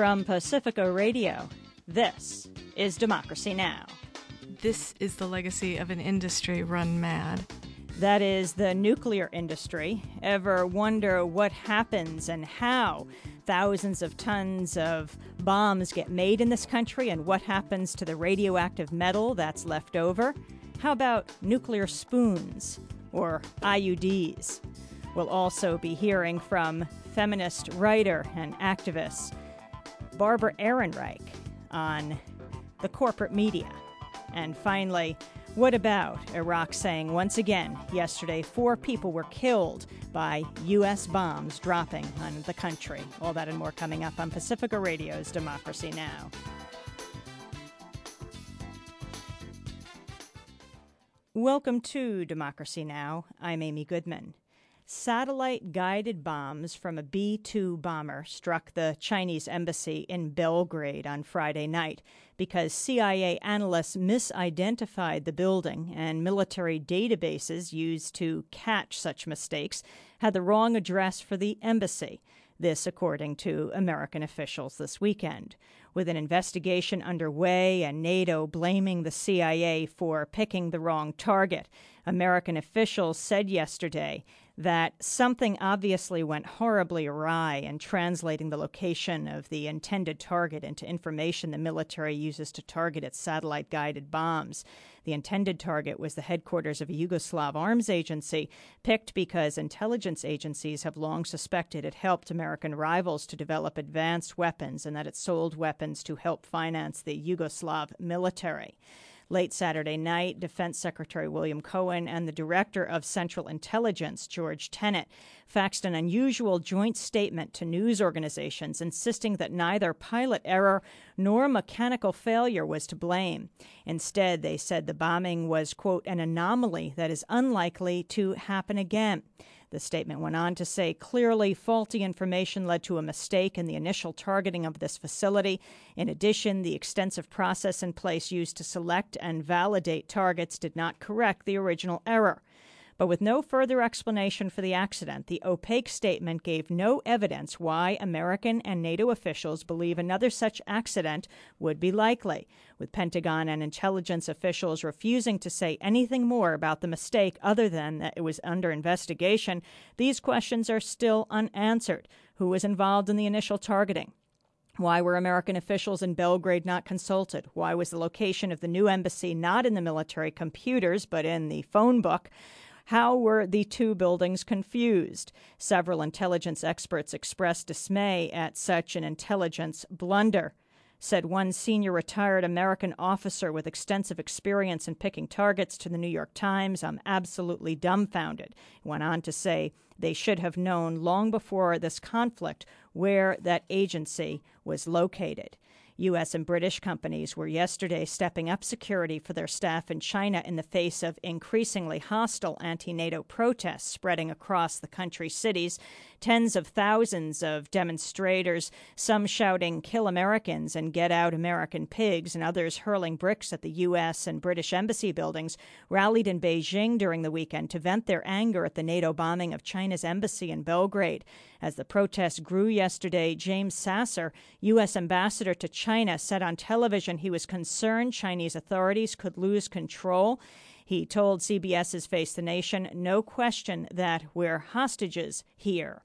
From Pacifica Radio, this is Democracy Now! This is the legacy of an industry run mad. That is the nuclear industry. Ever wonder what happens and how thousands of tons of bombs get made in this country and what happens to the radioactive metal that's left over? How about nuclear spoons or IUDs? We'll also be hearing from feminist writer and activist Barbara Ehrenreich on the corporate media. And finally, what about Iraq saying once again yesterday 4 people were killed by U.S. bombs dropping on the country? All that and more coming up on Pacifica Radio's Democracy Now! Welcome to Democracy Now! I'm Amy Goodman. Satellite-guided bombs from a B-2 bomber struck the Chinese embassy in Belgrade on Friday night because CIA analysts misidentified the building, and military databases used to catch such mistakes had the wrong address for the embassy. This, according to American officials this weekend. With an investigation underway and NATO blaming the CIA for picking the wrong target, American officials said yesterday that something obviously went horribly awry in translating the location of the intended target into information the military uses to target its satellite-guided bombs. The intended target was the headquarters of a Yugoslav arms agency, picked because intelligence agencies have long suspected it helped American rivals to develop advanced weapons and that it sold weapons to help finance the Yugoslav military. Late Saturday night, Defense Secretary William Cohen and the Director of Central Intelligence, George Tenet, faxed an unusual joint statement to news organizations insisting that neither pilot error nor mechanical failure was to blame. Instead, they said the bombing was, quote, an anomaly that is unlikely to happen again. The statement went on to say clearly faulty information led to a mistake in the initial targeting of this facility. In addition, the extensive process in place used to select and validate targets did not correct the original error. But with no further explanation for the accident, the opaque statement gave no evidence why American and NATO officials believe another such accident would be likely. With Pentagon and intelligence officials refusing to say anything more about the mistake other than that it was under investigation, these questions are still unanswered. Who was involved in the initial targeting? Why were American officials in Belgrade not consulted? Why was the location of the new embassy not in the military computers but in the phone book? How were the two buildings confused? Several intelligence experts expressed dismay at such an intelligence blunder. Said one senior retired American officer with extensive experience in picking targets to the New York Times, "I'm absolutely dumbfounded." He went on to say they should have known long before this conflict where that agency was located. U.S. and British companies were yesterday stepping up security for their staff in China in the face of increasingly hostile anti-NATO protests spreading across the country's cities. Tens of thousands of demonstrators, some shouting "Kill Americans" and "Get out American pigs," and others hurling bricks at the U.S. and British embassy buildings, rallied in Beijing during the weekend to vent their anger at the NATO bombing of China's embassy in Belgrade. As the protests grew yesterday, James Sasser, U.S. ambassador to China, said on television he was concerned Chinese authorities could lose control. He told CBS's Face the Nation, "No question that we're hostages here."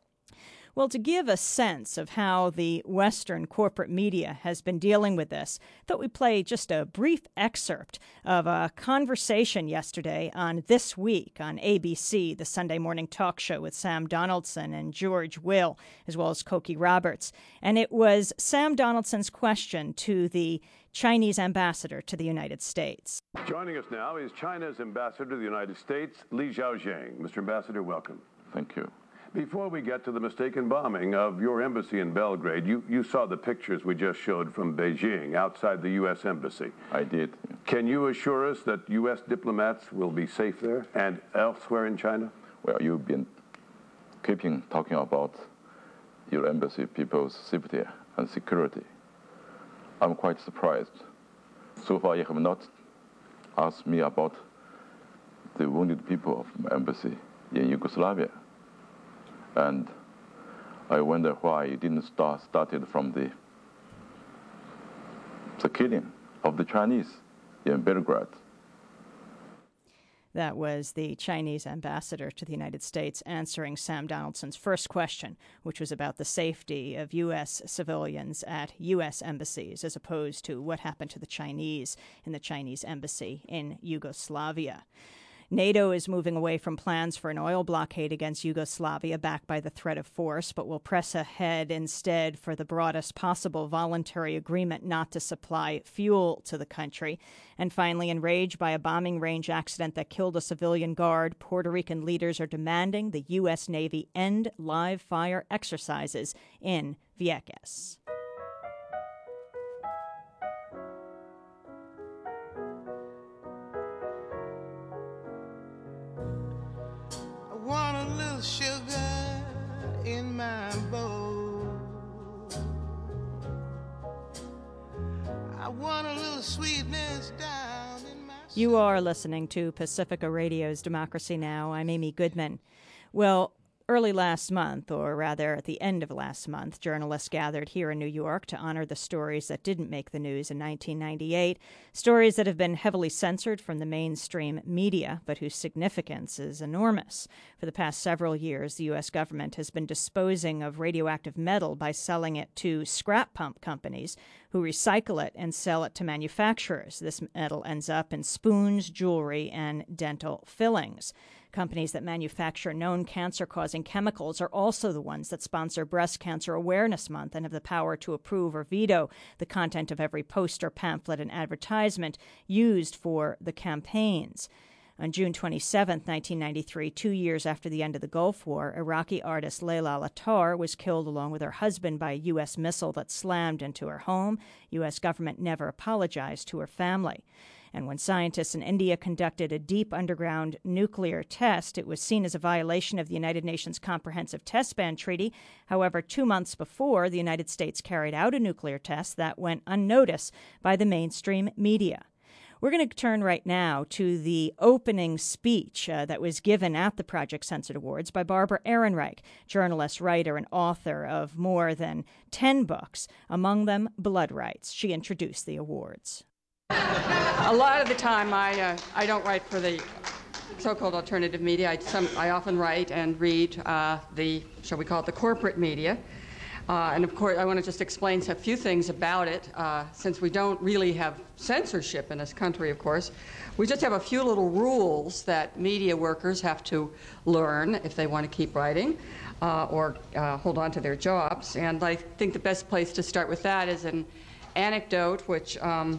Well, to give a sense of how the Western corporate media has been dealing with this, I thought we'd play just a brief excerpt of a conversation yesterday on This Week on ABC, the Sunday morning talk show with Sam Donaldson and George Will, as well as Cokie Roberts. And it was Sam Donaldson's question to the Chinese ambassador to the United States. Joining us now is China's ambassador to the United States, Li Xiaojing. Mr. Ambassador, welcome. Thank you. Before we get to the mistaken bombing of your embassy in Belgrade, you saw the pictures we just showed from Beijing outside the U.S. embassy. I did. Can you assure us that U.S. diplomats will be safe there and elsewhere in China? Well, you've been talking about your embassy people's safety and security. I'm quite surprised. So far, you have not asked me about the wounded people of my embassy in Yugoslavia. And I wonder why you didn't started from the the killing of the Chinese in Belgrade. That was the Chinese ambassador to the United States answering Sam Donaldson's first question, which was about the safety of U.S. civilians at U.S. embassies, as opposed to what happened to the Chinese in the Chinese embassy in Yugoslavia. NATO is moving away from plans for an oil blockade against Yugoslavia backed by the threat of force, but will press ahead instead for the broadest possible voluntary agreement not to supply fuel to the country. And finally, enraged by a bombing range accident that killed a civilian guard, Puerto Rican leaders are demanding the U.S. Navy end live fire exercises in Vieques. Want a little sugar in my bowl. I want a little sweetness down in my soul. You are listening to Pacifica Radio's Democracy Now! I'm Amy Goodman. Well, early last month, or rather at the end of last month, journalists gathered here in New York to honor the stories that didn't make the news in 1998, stories that have been heavily censored from the mainstream media, but whose significance is enormous. For the past several years, the U.S. government has been disposing of radioactive metal by selling it to scrap pump companies who recycle it and sell it to manufacturers. This metal ends up in spoons, jewelry, and dental fillings. Companies that manufacture known cancer-causing chemicals are also the ones that sponsor Breast Cancer Awareness Month and have the power to approve or veto the content of every poster, pamphlet, and advertisement used for the campaigns. On June 27, 1993, 2 years after the end of the Gulf War, Iraqi artist Layla Lattar was killed along with her husband by a U.S. missile that slammed into her home. U.S. government never apologized to her family. And when scientists in India conducted a deep underground nuclear test, it was seen as a violation of the United Nations Comprehensive Test Ban Treaty. However, 2 months before, the United States carried out a nuclear test that went unnoticed by the mainstream media. We're going to turn right now to the opening speech that was given at the Project Censored Awards by Barbara Ehrenreich, journalist, writer, and author of more than 10 books, among them Blood Rights. She introduced the awards. A lot of the time, I don't write for the so-called alternative media. I often write and read shall we call it, the corporate media. And of course, I want to just explain a few things about it. Since we don't really have censorship in this country, of course, we just have a few little rules that media workers have to learn if they want to keep writing or hold on to their jobs. And I think the best place to start with that is an anecdote, which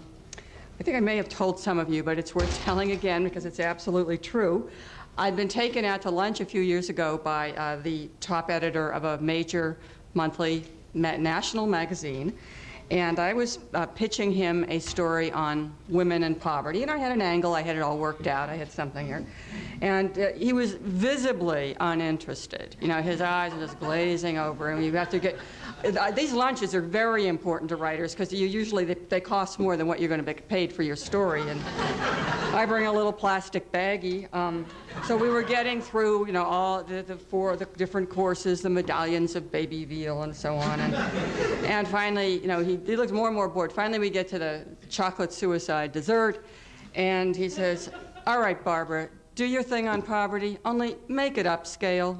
I think I may have told some of you, but it's worth telling again because it's absolutely true. I'd been taken out to lunch a few years ago by the top editor of a major monthly national magazine, and I was pitching him a story on women and poverty, and I had an angle, I had it all worked out, I had something here, and he was visibly uninterested. You know, his eyes are just glazing over, and you have to get, these lunches are very important to writers because they cost more than what you're going to get paid for your story, and I bring a little plastic baggie. So we were getting through, you know, all the different courses, the medallions of baby veal and so on, and finally, you know, he looked more and more bored. Finally, we get to the chocolate suicide dessert, and he says, "All right, Barbara, do your thing on poverty, only make it upscale."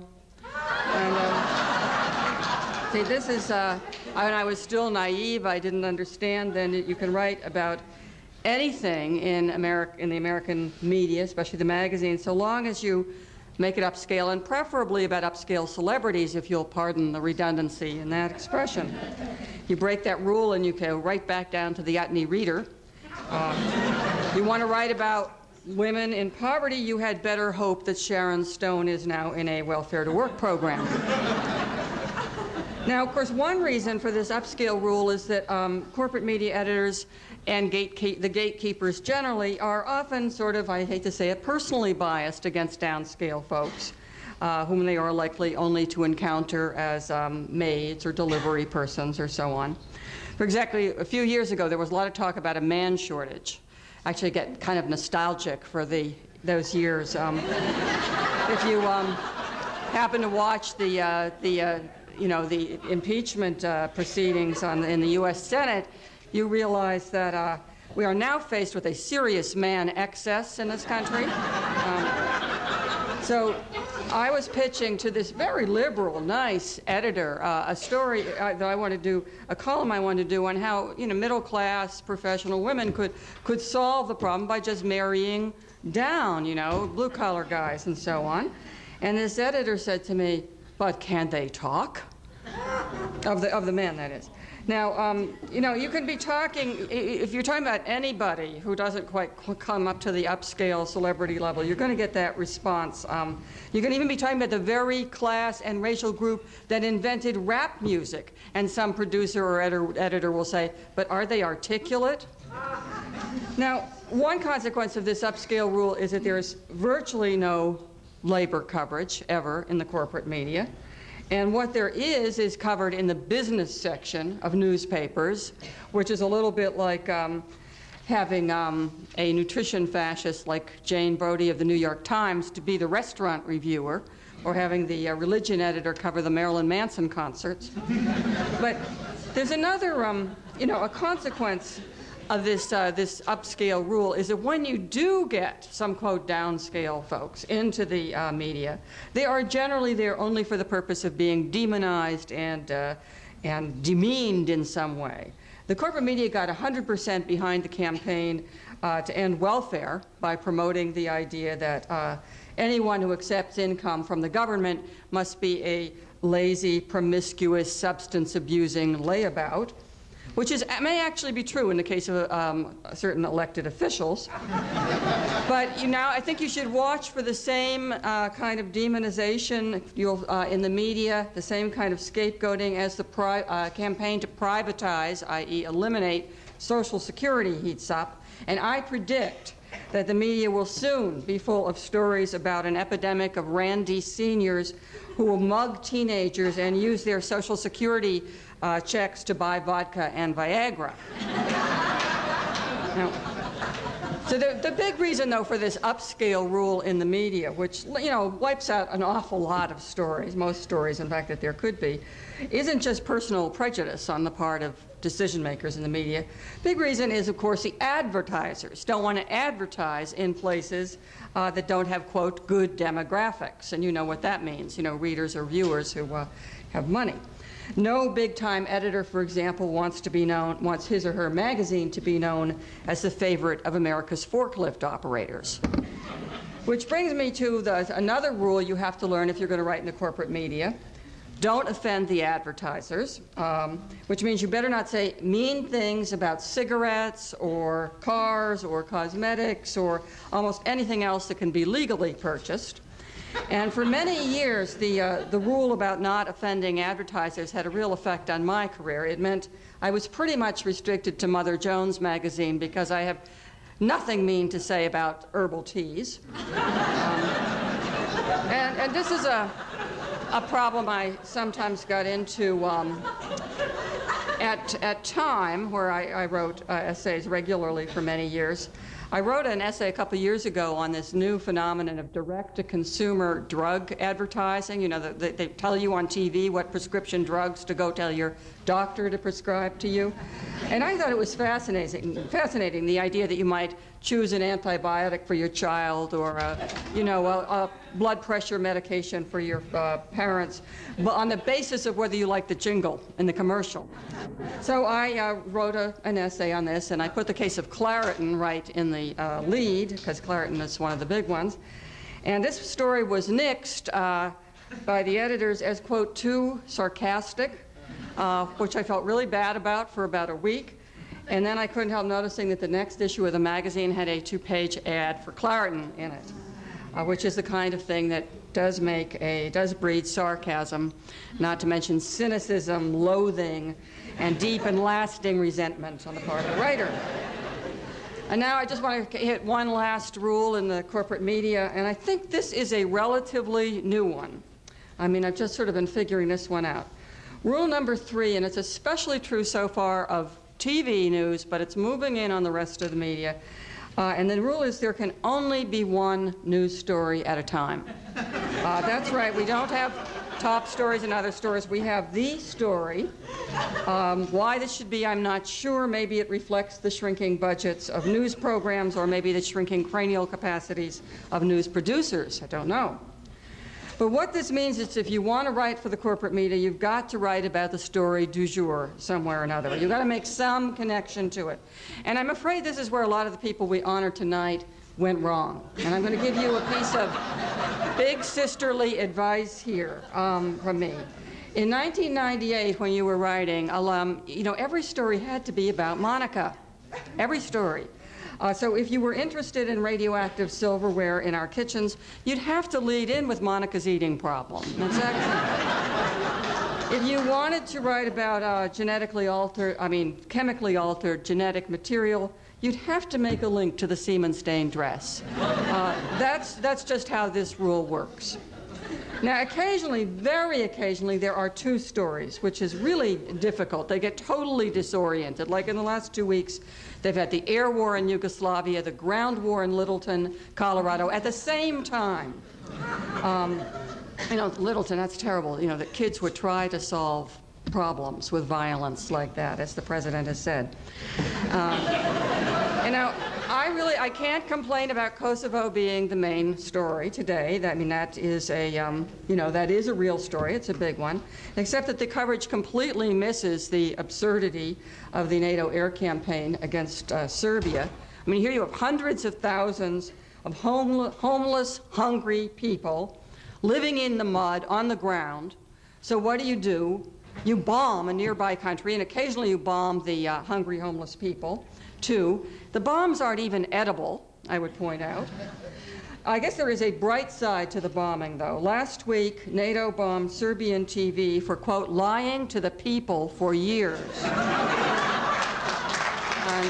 And see, this is when I was still naive. I didn't understand then that you can write about anything in the American media, especially the magazines, so long as you make it upscale, and preferably about upscale celebrities, if you'll pardon the redundancy in that expression. You break that rule and you go right back down to the Atney Reader. You want to write about women in poverty, you had better hope that Sharon Stone is now in a welfare to work program. Now, of course, one reason for this upscale rule is that corporate media editors and the gatekeepers generally are often sort of, I hate to say it, personally biased against downscale folks, whom they are likely only to encounter as maids or delivery persons or so on. For exactly a few years ago, there was a lot of talk about a man shortage. Actually, I get kind of nostalgic for those years. If you happen to watch the impeachment proceedings in the U.S. Senate, you realize that we are now faced with a serious man excess in this country. So I was pitching to this very liberal, nice editor a story that I want to do, a column I wanted to do on how, you know, middle-class professional women could solve the problem by just marrying down, you know, blue-collar guys and so on. And this editor said to me, "But can they talk?" Of the men, that is. Now, you know, you can be talking, if you're talking about anybody who doesn't quite come up to the upscale celebrity level, you're going to get that response. You can even be talking about the very class and racial group that invented rap music, and some producer or editor will say, "But are they articulate?" Now, one consequence of this upscale rule is that there is virtually no labor coverage ever in the corporate media. And what there is covered in the business section of newspapers, which is a little bit like having a nutrition fascist like Jane Brody of the New York Times to be the restaurant reviewer, or having the religion editor cover the Marilyn Manson concerts. But there's another, you know, a consequence of this upscale rule is that when you do get some, quote, downscale folks into the media, they are generally there only for the purpose of being demonized and demeaned in some way. The corporate media got 100% behind the campaign to end welfare by promoting the idea that anyone who accepts income from the government must be a lazy, promiscuous, substance-abusing layabout, which may actually be true in the case of certain elected officials. But I think you should watch for the same kind of demonization in the media, the same kind of scapegoating as the campaign to privatize, i.e. eliminate Social Security heats up. And I predict that the media will soon be full of stories about an epidemic of randy seniors who will mug teenagers and use their Social Security checks to buy vodka and Viagra. Now, so the big reason, though, for this upscale rule in the media, which, you know, wipes out an awful lot of stories, most stories, in fact, that there could be, isn't just personal prejudice on the part of decision makers in the media. Big reason is, of course, the advertisers don't want to advertise in places that don't have, quote, good demographics. And you know what that means, you know, readers or viewers who have money. No big-time editor, for example, wants his or her magazine to be known as the favorite of America's forklift operators. Which brings me to another rule you have to learn if you're going to write in the corporate media. Don't offend the advertisers, which means you better not say mean things about cigarettes or cars or cosmetics or almost anything else that can be legally purchased. And for many years, the rule about not offending advertisers had a real effect on my career. It meant I was pretty much restricted to Mother Jones magazine because I have nothing mean to say about herbal teas. And this is a problem I sometimes got into at Time, where I wrote essays regularly for many years. I wrote an essay a couple years ago on this new phenomenon of direct-to-consumer drug advertising. You know, they tell you on TV what prescription drugs to go tell your doctor to prescribe to you. And I thought it was fascinating, the idea that you might choose an antibiotic for your child or, a blood pressure medication for your parents, but on the basis of whether you like the jingle in the commercial. So I wrote an essay on this, and I put the case of Claritin right in the lead, because Claritin is one of the big ones. And this story was nixed by the editors as, quote, too sarcastic, which I felt really bad about for about a week. And then I couldn't help noticing that the next issue of the magazine had a 2-page ad for Claritin in it, which is the kind of thing that does breed sarcasm, not to mention cynicism, loathing, and deep and lasting resentment on the part of the writer. And now I just want to hit one last rule in the corporate media, and I think this is a relatively new one. I mean, I've just sort of been figuring this one out. Rule number 3, and it's especially true so far of TV news, but it's moving in on the rest of the media. And the rule is there can only be one news story at a time. That's right, we don't have top stories and other stories. We have the story. Why this should be, I'm not sure. Maybe it reflects the shrinking budgets of news programs, or maybe the shrinking cranial capacities of news producers. I don't know. But what this means is if you want to write for the corporate media, you've got to write about the story du jour somewhere or another. You've got to make some connection to it. And I'm afraid this is where a lot of the people we honor tonight went wrong. And I'm going to give you a piece of big sisterly advice here from me. In 1998, when you were writing, every story had to be about Monica. Every story. So if you were interested in radioactive silverware in our kitchens, you'd have to lead in with Monica's eating problem. That's actually, if you wanted to write about chemically altered genetic material, you'd have to make a link to the semen stained dress. That's just how this rule works. Now, occasionally, very occasionally, there are two stories, which is really difficult. They get totally disoriented. Like in the last 2 weeks, they've had the air war in Yugoslavia, the ground war in Littleton, Colorado, at the same time. Littleton, that's terrible. That kids would try to solve problems with violence like that, as the president has said. I can't complain about Kosovo being the main story today. That is a real story. It's a big one, except that the coverage completely misses the absurdity of the NATO air campaign against Serbia. Here you have hundreds of thousands of homeless, hungry people living in the mud on the ground. So what do? You bomb a nearby country, and occasionally you bomb the hungry, homeless people. 2, the bombs aren't even edible, I would point out. I guess there is a bright side to the bombing, though. Last week, NATO bombed Serbian TV for, quote, lying to the people for years. And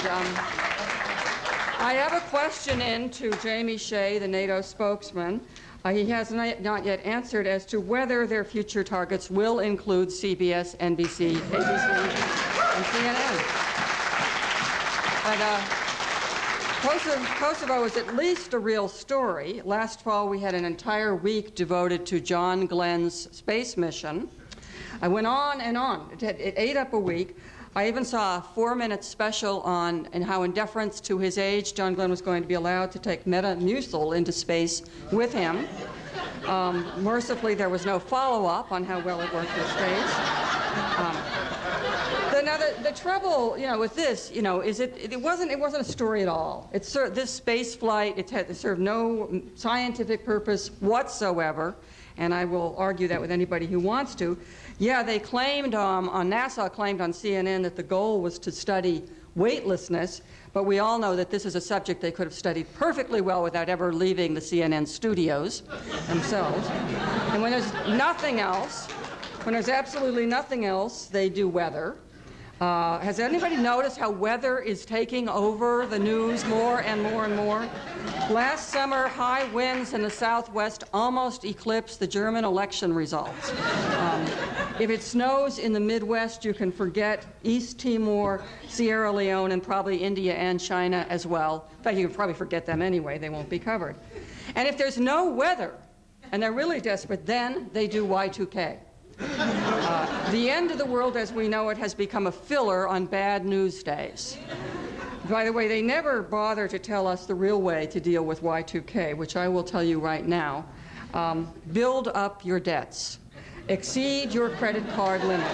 I have a question in to Jamie Shea, the NATO spokesman. He has not yet answered as to whether their future targets will include CBS, NBC, ABC, and CNN. But Kosovo is at least a real story. Last fall, we had an entire week devoted to John Glenn's space mission. I went on and on. It ate up a week. I even saw a 4-minute special on how, in deference to his age, John Glenn was going to be allowed to take Metamucil into space with him. Mercifully, there was no follow-up on how well it worked in space. The trouble, with this, is it wasn't a story at all. This space flight, it served no scientific purpose whatsoever, and I will argue that with anybody who wants to. Yeah, they claimed NASA claimed on CNN that the goal was to study weightlessness, but we all know that this is a subject they could have studied perfectly well without ever leaving the CNN studios themselves. And when there's nothing else, when there's absolutely nothing else, they do weather. Has anybody noticed how weather is taking over the news more and more and more? Last summer, high winds in the Southwest almost eclipsed the German election results. If it snows in the Midwest, you can forget East Timor, Sierra Leone, and probably India and China as well. In fact, you can probably forget them anyway. They won't be covered. And if there's no weather, and they're really desperate, then they do Y2K. The end of the world as we know it has become a filler on bad news days. By the way, they never bother to tell us the real way to deal with Y2K, which I will tell you right now. Build up your debts. Exceed your credit card limits.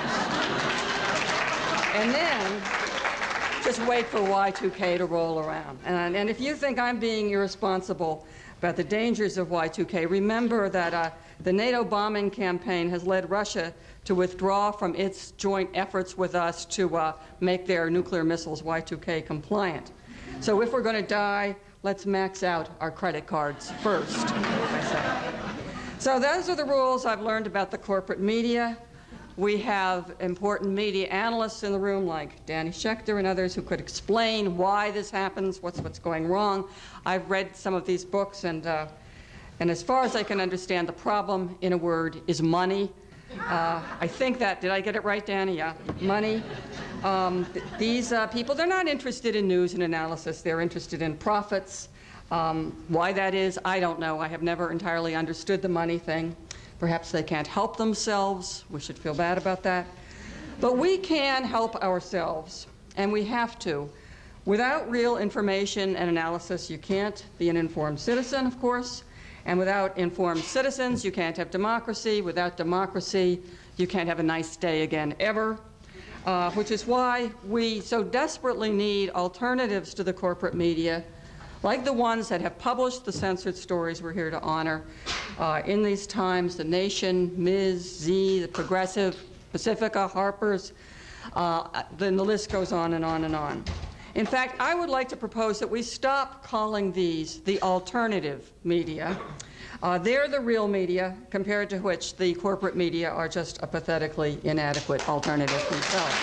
And then just wait for Y2K to roll around. And if you think I'm being irresponsible about the dangers of Y2K, remember that the NATO bombing campaign has led Russia to withdraw from its joint efforts with us to make their nuclear missiles Y2K compliant. So if we're going to die, let's max out our credit cards first, I say. So those are the rules I've learned about the corporate media. We have important media analysts in the room like Danny Schechter and others who could explain why this happens, what's going wrong. I've read some of these books, and as far as I can understand, the problem, in a word, is money. I think that, did I get it right, Danny? Yeah, money. These people, they're not interested in news and analysis. They're interested in profits. Why that is, I don't know. I have never entirely understood the money thing. Perhaps they can't help themselves. We should feel bad about that. But we can help ourselves, and we have to. Without real information and analysis, you can't be an informed citizen, of course. And without informed citizens, you can't have democracy. Without democracy, you can't have a nice day again, ever. Which is why we so desperately need alternatives to the corporate media, like the ones that have published the censored stories we're here to honor in these times: The Nation, Ms., Z, The Progressive, Pacifica, Harper's, then the list goes on and on and on. In fact, I would like to propose that we stop calling these the alternative media. They're the real media, compared to which the corporate media are just a pathetically inadequate alternative themselves.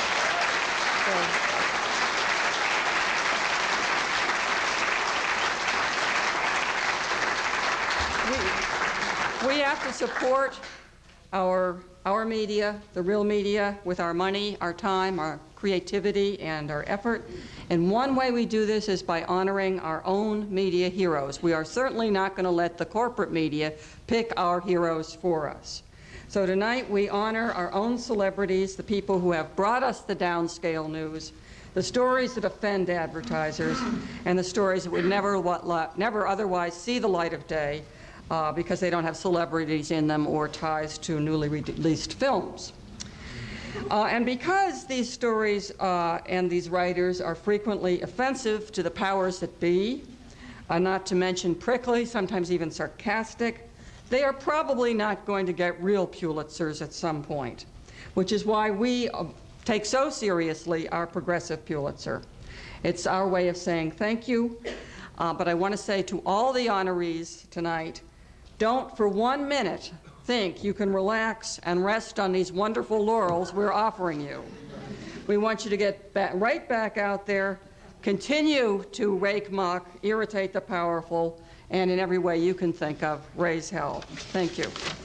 We have to support our media, the real media, with our money, our time, our creativity, and our effort. And one way we do this is by honoring our own media heroes. We are certainly not going to let the corporate media pick our heroes for us. So tonight we honor our own celebrities, the people who have brought us the downscale news, the stories that offend advertisers, and the stories that would never otherwise see the light of day because they don't have celebrities in them or ties to newly released films. And because these stories and these writers are frequently offensive to the powers that be, not to mention prickly, sometimes even sarcastic, they are probably not going to get real Pulitzers at some point, which is why we take so seriously our progressive Pulitzer. It's our way of saying thank you, but I want to say to all the honorees tonight, don't for 1 minute think you can relax and rest on these wonderful laurels we're offering you. We want you to get right back out there, continue to rake muck, irritate the powerful, and in every way you can think of, raise hell. Thank you.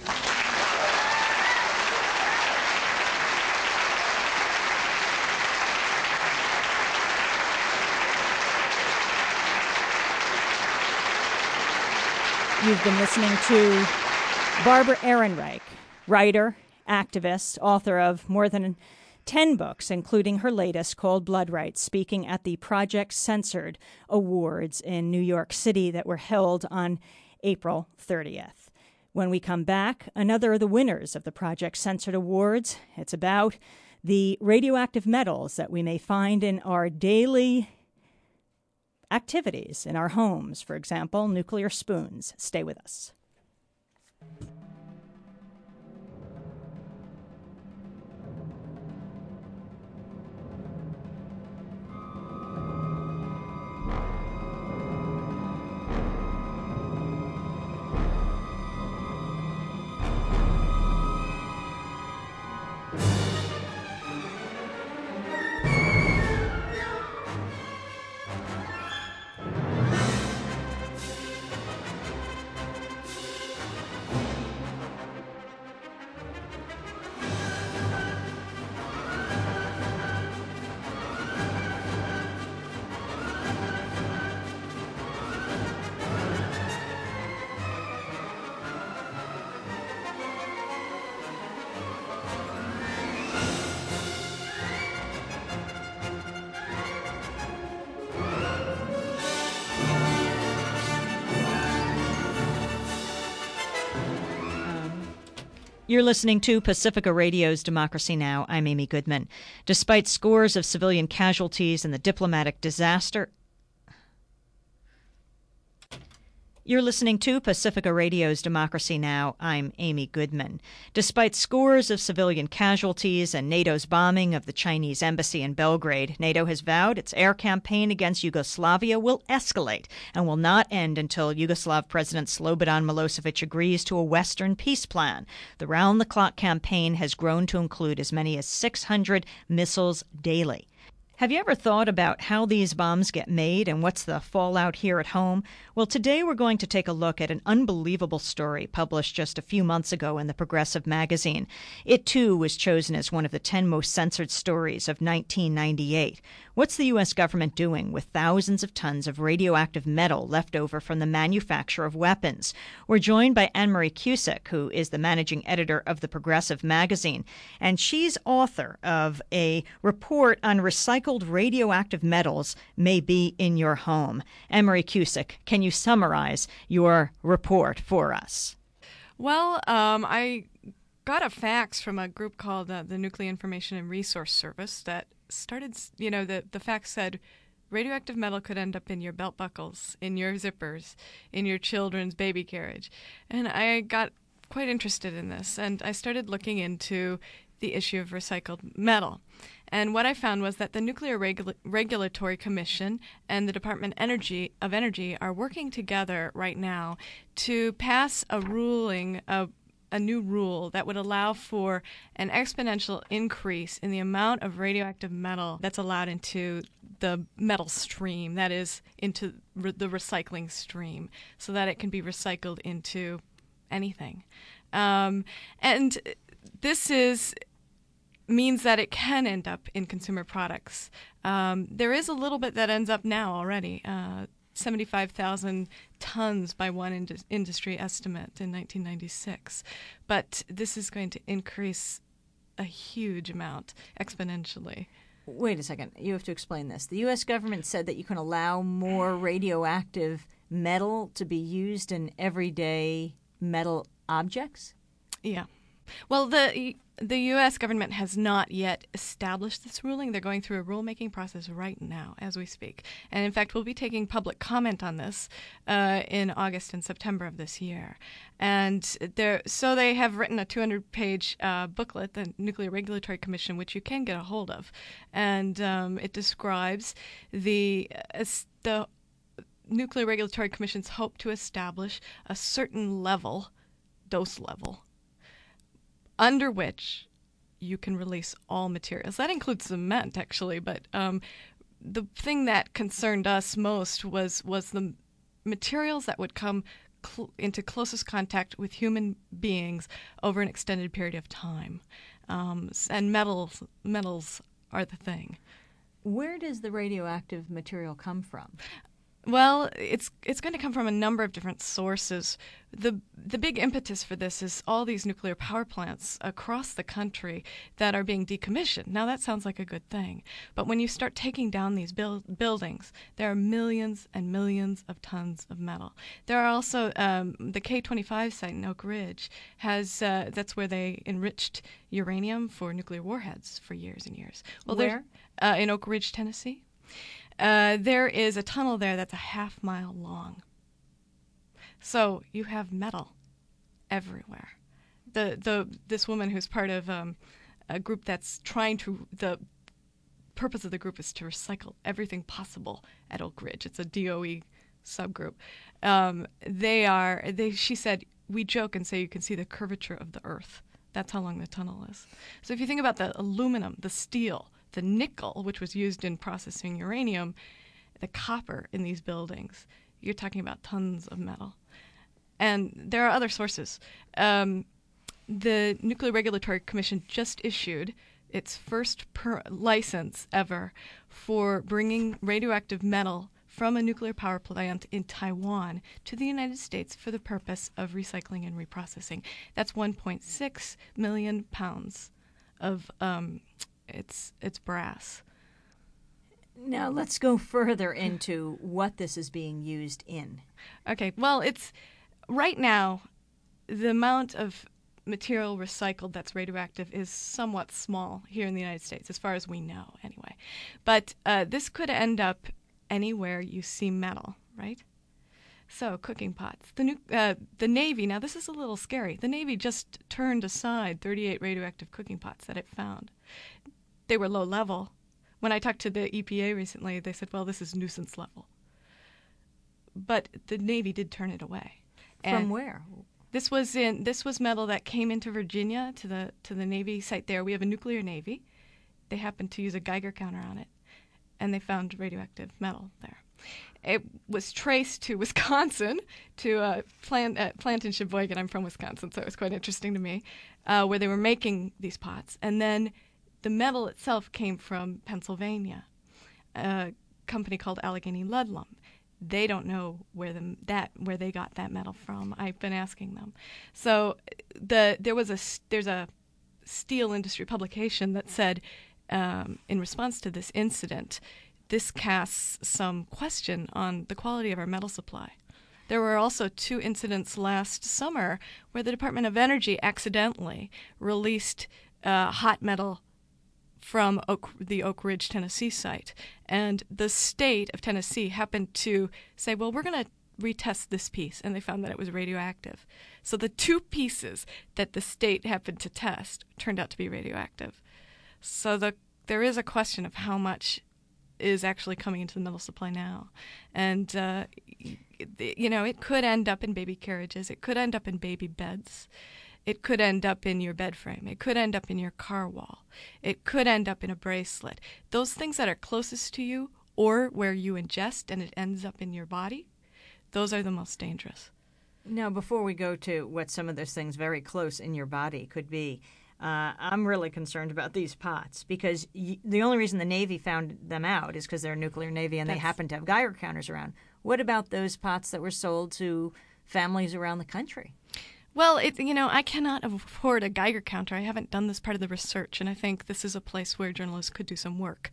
You've been listening to Barbara Ehrenreich, writer, activist, author of more than 10 books, including her latest, Cold Blood Rights, speaking at the Project Censored Awards in New York City that were held on April 30th. When we come back, another of the winners of the Project Censored Awards. It's about the radioactive metals that we may find in our daily activities in our homes, for example, nuclear spoons. Stay with us. You're listening to Pacifica Radio's Democracy Now! I'm Amy Goodman. Despite scores of civilian casualties and the diplomatic disaster... You're listening to Pacifica Radio's Democracy Now! I'm Amy Goodman. Despite scores of civilian casualties and NATO's bombing of the Chinese embassy in Belgrade, NATO has vowed its air campaign against Yugoslavia will escalate and will not end until Yugoslav President Slobodan Milosevic agrees to a Western peace plan. The round-the-clock campaign has grown to include as many as 600 missiles daily. Have you ever thought about how these bombs get made and what's the fallout here at home? Well, today we're going to take a look at an unbelievable story published just a few months ago in the Progressive magazine. It, too, was chosen as one of the 10 most censored stories of 1998. What's the U.S. government doing with thousands of tons of radioactive metal left over from the manufacture of weapons? We're joined by Anne-Marie Cusick, who is the managing editor of the Progressive magazine, and she's author of a report on recycled radioactive metals may be in your home. Anne-Marie Cusick, can you summarize your report for us? Well, I got a fax from a group called the Nuclear Information and Resource Service that started, the fax said radioactive metal could end up in your belt buckles, in your zippers, in your children's baby carriage. And I got quite interested in this, and I started looking into the issue of recycled metal. And what I found was that the Nuclear Regulatory Commission and the Department of Energy are working together right now to pass a ruling, a new rule that would allow for an exponential increase in the amount of radioactive metal that's allowed into the metal stream, that is, into the recycling stream, so that it can be recycled into anything. And this means that it can end up in consumer products. There is a little bit that ends up now already, 75,000 tons by one industry estimate in 1996. But this is going to increase a huge amount exponentially. Wait a second. You have to explain this. The U.S. government said that you can allow more radioactive metal to be used in everyday metal objects? Yeah. Well, the U.S. government has not yet established this ruling. They're going through a rulemaking process right now as we speak. And in fact, we'll be taking public comment on this in August and September of this year. And so they have written a 200-page booklet, the Nuclear Regulatory Commission, which you can get a hold of. And it describes the Nuclear Regulatory Commission's hope to establish a certain level, dose level, under which you can release all materials. That includes cement, actually, but the thing that concerned us most was the materials that would come into closest contact with human beings over an extended period of time. And metals are the thing. Where does the radioactive material come from? Well, it's going to come from a number of different sources. The big impetus for this is all these nuclear power plants across the country that are being decommissioned. Now, that sounds like a good thing. But when you start taking down these buildings, there are millions and millions of tons of metal. There are also the K-25 site in Oak Ridge that's where they enriched uranium for nuclear warheads for years and years. Well, where? In Oak Ridge, Tennessee. There is a tunnel there that's a half-mile long. So you have metal everywhere. This woman who's part of a group that's the purpose of the group is to recycle everything possible at Oak Ridge. It's a DOE subgroup. She said, we joke and say you can see the curvature of the earth. That's how long the tunnel is. So if you think about the aluminum, the steel, the nickel, which was used in processing uranium, the copper in these buildings, you're talking about tons of metal. And there are other sources. The Nuclear Regulatory Commission just issued its first license ever for bringing radioactive metal from a nuclear power plant in Taiwan to the United States for the purpose of recycling and reprocessing. That's 1.6 million pounds of it's brass. Now let's go further into what this is being used in. Okay, well, it's right now the amount of material recycled that's radioactive is somewhat small here in the United States, as far as we know, anyway. But this could end up anywhere you see metal, right? So, cooking pots. The Navy, now this is a little scary. The Navy just turned aside 38 radioactive cooking pots that it found. They were low level. When I talked to the EPA recently, they said, well, this is nuisance level. But the Navy did turn it away. From where? This was metal that came into Virginia to the Navy site there. We have a nuclear Navy. They happened to use a Geiger counter on it. and they found radioactive metal there. It was traced to Wisconsin, to a plant in Sheboygan. I'm from Wisconsin, so it was quite interesting to me, where they were making these pots. And then the metal itself came from Pennsylvania, a company called Allegheny Ludlum. They don't know where they got that metal from. I've been asking them. So there's a steel industry publication that said, in response to this incident, this casts some question on the quality of our metal supply. There were also 2 incidents last summer where the Department of Energy accidentally released hot metal from the Oak Ridge, Tennessee site. And the state of Tennessee happened to say, well, we're going to retest this piece, and they found that it was radioactive. So the 2 pieces that the state happened to test turned out to be radioactive. So there is a question of how much is actually coming into the metal supply now. And, it could end up in baby carriages. It could end up in baby beds. It could end up in your bed frame. It could end up in your car wall. It could end up in a bracelet. Those things that are closest to you or where you ingest and it ends up in your body, those are the most dangerous. Now, before we go to what some of those things very close in your body could be, I'm really concerned about these pots because the only reason the Navy found them out is because they're a nuclear Navy and they happen to have Geiger counters around. What about those pots that were sold to families around the country? Well, I cannot afford a Geiger counter. I haven't done this part of the research, and I think this is a place where journalists could do some work.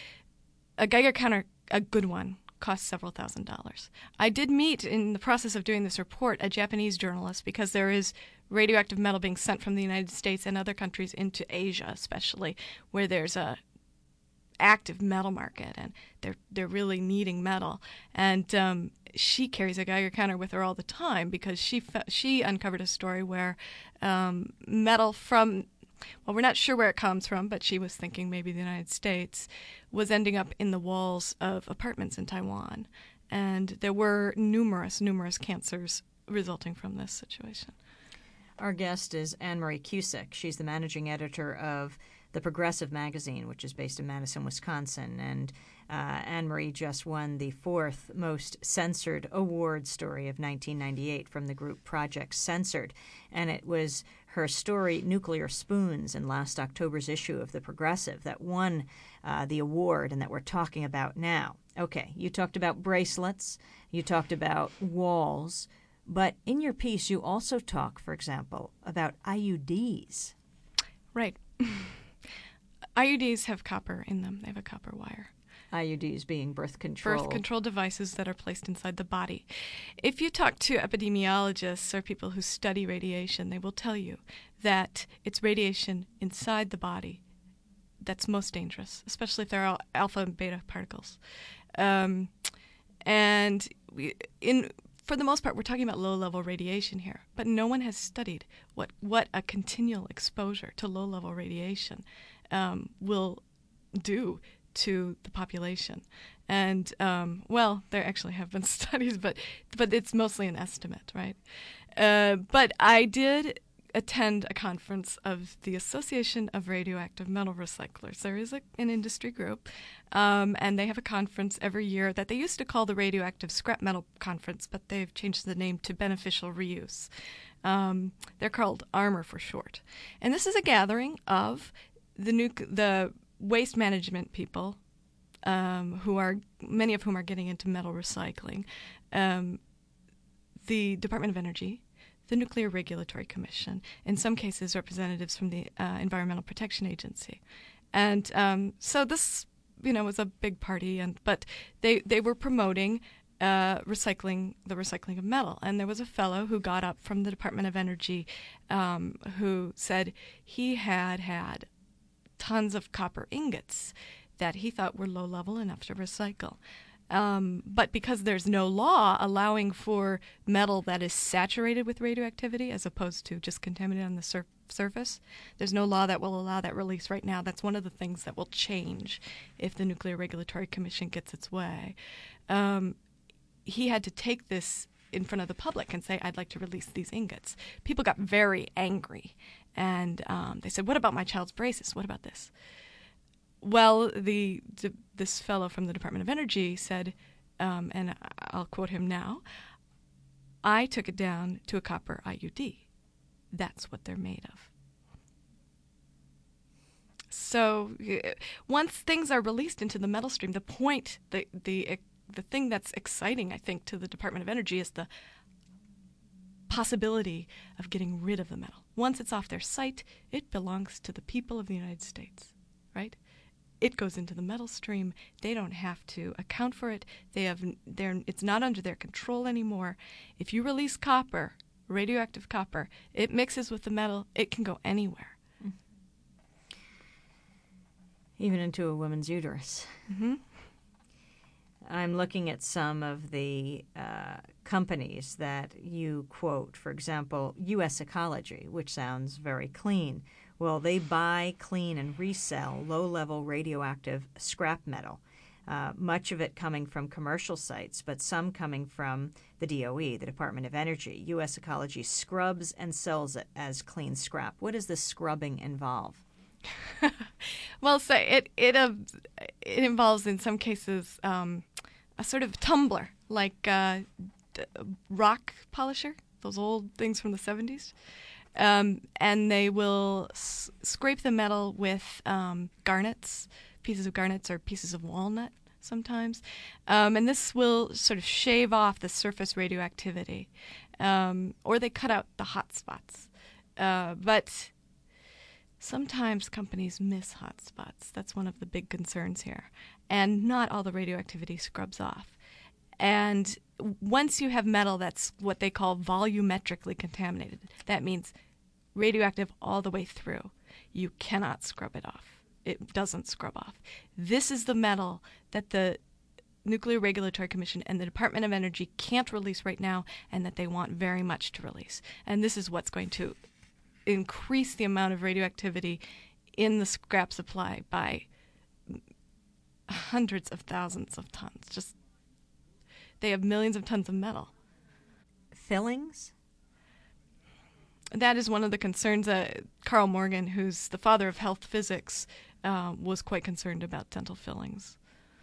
A Geiger counter, a good one, costs several $1,000s. I did meet, in the process of doing this report, a Japanese journalist because there is radioactive metal being sent from the United States and other countries into Asia, especially, where there's a active metal market and they're really needing metal. And she carries a Geiger counter with her all the time because she uncovered a story where metal from, well, we're not sure where it comes from, but she was thinking maybe the United States, was ending up in the walls of apartments in Taiwan. And there were numerous cancers resulting from this situation. Our guest is Anne-Marie Cusick. She's the managing editor of The Progressive magazine, which is based in Madison, Wisconsin. And Anne-Marie just won the 4th most censored award story of 1998 from the group Project Censored. And it was her story, Nuclear Spoons, in last October's issue of The Progressive that won the award and that we're talking about now. Okay, you talked about bracelets, you talked about walls, but in your piece you also talk, for example, about IUDs. Right. IUDs have copper in them. They have a copper wire. IUDs being birth control devices that are placed inside the body. If you talk to epidemiologists or people who study radiation, they will tell you that it's radiation inside the body that's most dangerous, especially if there are alpha and beta particles. For the most part, we're talking about low-level radiation here, but no one has studied what a continual exposure to low-level radiation will do to the population. And, there actually have been studies, but it's mostly an estimate, right? But I did attend a conference of the Association of Radioactive Metal Recyclers. There is an industry group, and they have a conference every year that they used to call the Radioactive Scrap Metal Conference, but they've changed the name to Beneficial Reuse. They're called ARMOR for short. And this is a gathering of the waste management people, many of whom are getting into metal recycling, the Department of Energy, the Nuclear Regulatory Commission, in some cases representatives from the Environmental Protection Agency. And so this, was a big party, but they were promoting the recycling of metal. And there was a fellow who got up from the Department of Energy who said he had tons of copper ingots that he thought were low-level enough to recycle. But because there's no law allowing for metal that is saturated with radioactivity as opposed to just contaminated on the surface, there's no law that will allow that release right now. That's one of the things that will change if the Nuclear Regulatory Commission gets its way. He had to take this in front of the public and say, I'd like to release these ingots. People got very angry, and they said, what about my child's braces? What about this? Well, the this fellow from the Department of Energy said, and I'll quote him now, "I took it down to a copper IUD. That's what they're made of." So once things are released into the metal stream, the thing that's exciting, I think, to the Department of Energy is the possibility of getting rid of the metal. Once it's off their site, it belongs to the people of the United States, right? It goes into the metal stream. They don't have to account for it. It's not under their control anymore. If you release copper, radioactive copper, it mixes with the metal. It can go anywhere. Even into a woman's uterus. Mm-hmm. I'm looking at some of the companies that you quote. For example, U.S. Ecology, which sounds very clean. Well, they buy, clean, and resell low-level radioactive scrap metal, much of it coming from commercial sites, but some coming from the DOE, the Department of Energy. U.S. Ecology scrubs and sells it as clean scrap. What does this scrubbing involve? Well, so it involves in some cases a sort of tumbler, like rock polisher, those old things from the 70s. And they will scrape the metal with garnets, pieces of garnets or pieces of walnut sometimes. And this will sort of shave off the surface radioactivity. Or they cut out the hot spots. But sometimes companies miss hot spots. That's one of the big concerns here. And not all the radioactivity scrubs off. And once you have metal that's what they call volumetrically contaminated, that means radioactive all the way through, you cannot scrub it off. It doesn't scrub off. This is the metal that the Nuclear Regulatory Commission and the Department of Energy can't release right now and that they want very much to release. And this is what's going to increase the amount of radioactivity in the scrap supply by hundreds of thousands of tons. They have millions of tons of metal. Fillings? That is one of the concerns. Carl Morgan, who's the father of health physics, was quite concerned about dental fillings.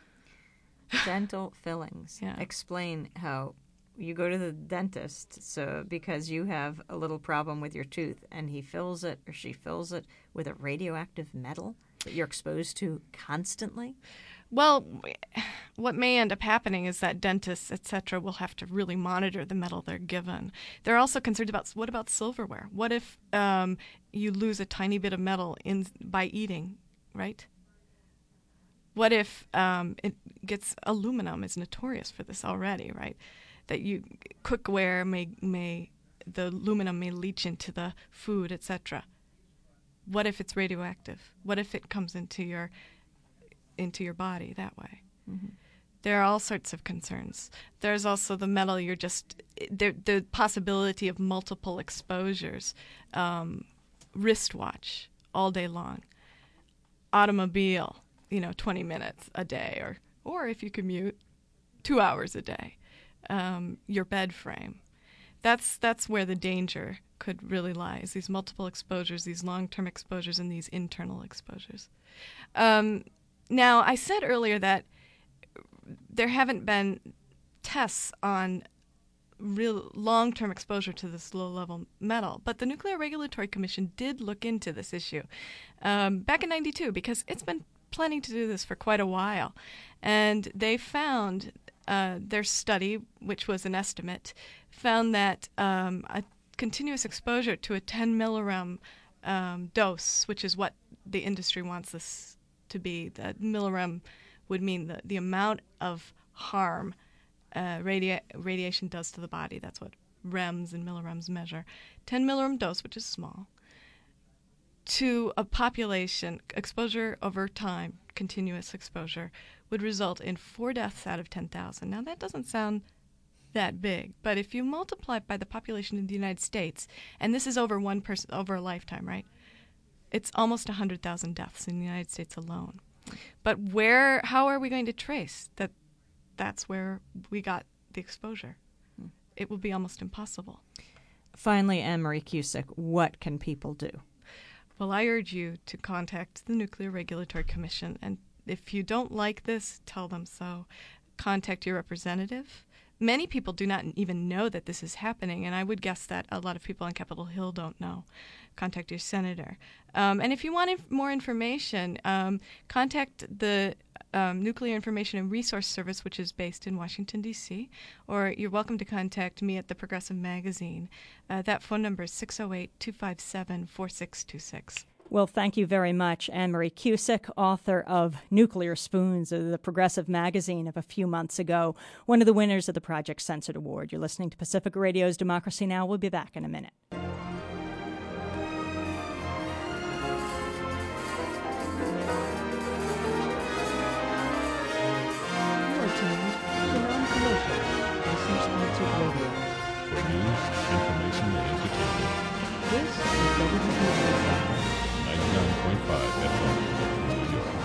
Dental fillings. Yeah. Explain how you go to the dentist because you have a little problem with your tooth, and he fills it or she fills it with a radioactive metal that you're exposed to constantly? Well, what may end up happening is that dentists, etc., will have to really monitor the metal they're given. They're also concerned about, what about silverware? What if you lose a tiny bit of metal by eating, right? What if it gets, aluminum is notorious for this already, right? That cookware the aluminum may leach into the food, etc. What if it's radioactive? What if it comes into your body that way? Mm-hmm. There are all sorts of concerns. There's also the metal. The possibility of multiple exposures, wristwatch all day long, automobile, 20 minutes a day, or if you commute, 2 hours a day, your bed frame. That's where the danger could really lie, is these multiple exposures, these long-term exposures, and these internal exposures. Now, I said earlier that there haven't been tests on real long-term exposure to this low-level metal, but the Nuclear Regulatory Commission did look into this issue back in '92, because it's been planning to do this for quite a while. And they found, their study, which was an estimate, found that a continuous exposure to a 10 milligram dose, which is what the industry wants this to be. The milligram would mean the amount of harm radiation does to the body. That's what rems and millirems measure. 10 milligram dose, which is small, to a population, exposure over time, continuous exposure, would result in 4 deaths out of 10,000. Now, that doesn't sound that big, but if you multiply it by the population in the United States, and this is over one person, over a lifetime, right? It's almost 100,000 deaths in the United States alone. But how are we going to trace that that's where we got the exposure? It will be almost impossible. Finally, Anne-Marie Cusick, what can people do? Well, I urge you to contact the Nuclear Regulatory Commission and If you don't like this, tell them so. Contact your representative. Many people do not even know that this is happening, and I would guess that a lot of people on Capitol Hill don't know. Contact your senator. And if you want more information, contact the Nuclear Information and Resource Service, which is based in Washington, D.C., or you're welcome to contact me at the Progressive Magazine. That phone number is 608-257-4626. Well, thank you very much, Anne-Marie Cusick, author of Nuclear Spoons, the Progressive Magazine of a few months ago, one of the winners of the Project Censored Award. You're listening to Pacifica Radio's Democracy Now! We'll be back in a minute. News, information, and entertainment. This is WPRI 99.5 FM, New York.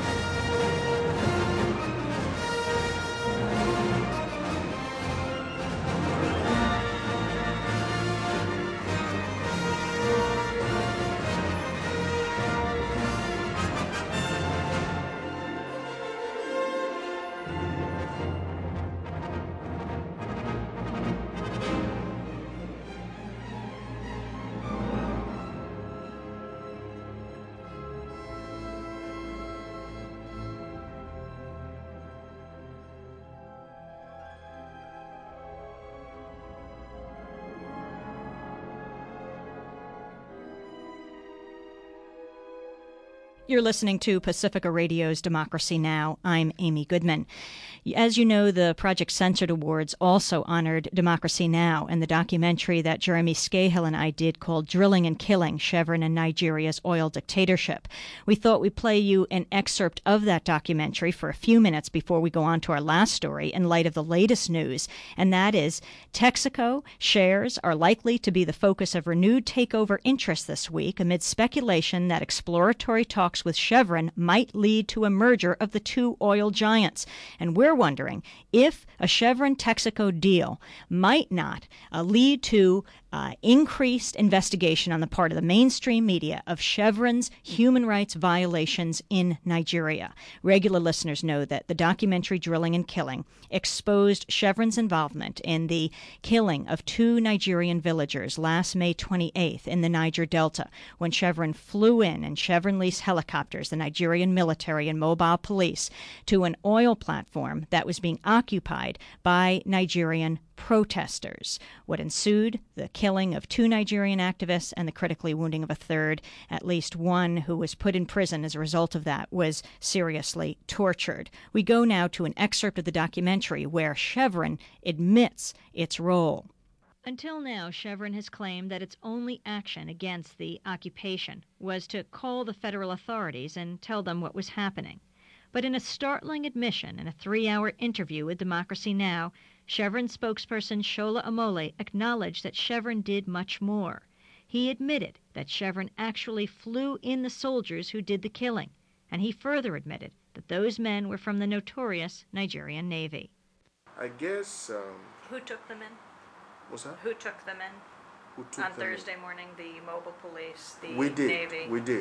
You're listening to Pacifica Radio's Democracy Now! I'm Amy Goodman. As you know, the Project Censored Awards also honored Democracy Now! And the documentary that Jeremy Scahill and I did called Drilling and Killing, Chevron and Nigeria's Oil Dictatorship. We thought we'd play you an excerpt of that documentary for a few minutes before we go on to our last story in light of the latest news, and that is Texaco shares are likely to be the focus of renewed takeover interest this week amid speculation that exploratory talks with Chevron might lead to a merger of the two oil giants. And we're wondering if a Chevron-Texaco deal might not lead to increased investigation on the part of the mainstream media of Chevron's human rights violations in Nigeria. Regular listeners know that the documentary Drilling and Killing exposed Chevron's involvement in the killing of two Nigerian villagers last May 28th in the Niger Delta, when Chevron flew in and Chevron leased helicopters, the Nigerian military and mobile police, to an oil platform that was being occupied by Nigerian protesters. What ensued? The killing of two Nigerian activists and the critically wounding of a third. At least one who was put in prison as a result of that was seriously tortured. We go now to an excerpt of the documentary where Chevron admits its role. Until now, Chevron has claimed that its only action against the occupation was to call the federal authorities and tell them what was happening. But in a startling admission in a 3-hour interview with Democracy Now!, Chevron spokesperson Shola Omole acknowledged that Chevron did much more. He admitted that Chevron actually flew in the soldiers who did the killing, and he further admitted that those men were from the notorious Nigerian Navy. I guess... Who took them in? What's that? Who took them in? Who took On them Thursday in? morning, the mobile police, the We did. Navy. We did.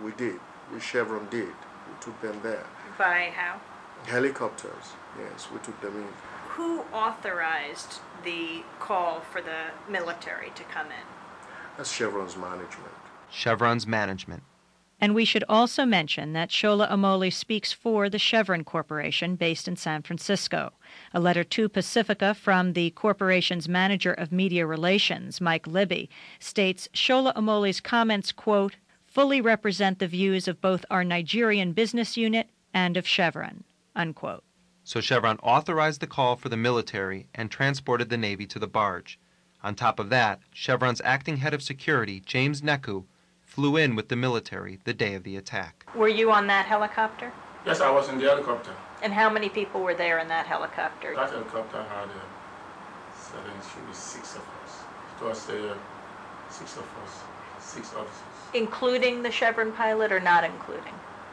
We Chevron did. We took them there. By how? Helicopters. Yes, we took them in. Who authorized the call for the military to come in? That's Chevron's management. Chevron's management. And we should also mention that Shola Omole speaks for the Chevron Corporation based in San Francisco. A letter to Pacifica from the corporation's manager of media relations, Mike Libby, states Shola Omole's comments, quote, fully represent the views of both our Nigerian business unit and of Chevron, unquote. So Chevron authorized the call for the military and transported the Navy to the barge. On top of that, Chevron's acting head of security, James Neku, flew in with the military the day of the attack. Were you on that helicopter? Yes, I was in the helicopter. And how many people were there in that helicopter? That helicopter had should be 6 of us. It was 6 of us, 6 officers. Including the Chevron pilot or not including?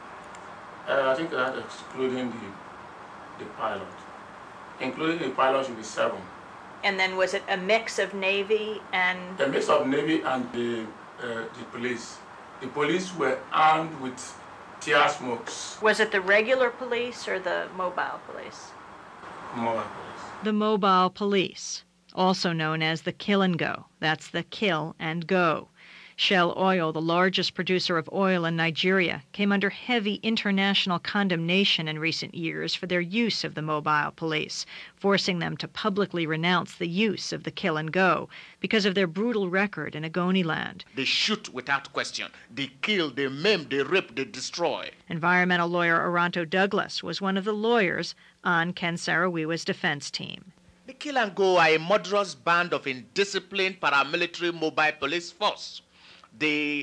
I think that excluding the pilot. Including the pilot should be 7. And then was it a mix of Navy and... A mix of Navy and the police. The police were armed with tear smokes. Was it the regular police or the mobile police? Mobile police. The mobile police, also known as the Kill and Go. That's the Kill and Go. Shell Oil, the largest producer of oil in Nigeria, came under heavy international condemnation in recent years for their use of the mobile police, forcing them to publicly renounce the use of the Kill and Go because of their brutal record in Ogoniland. They shoot without question. They kill, they maim, they rape, they destroy. Environmental lawyer Oranto Douglas was one of the lawyers on Ken Saro-Wiwa's defense team. The Kill and Go are a murderous band of indisciplined paramilitary mobile police force. Their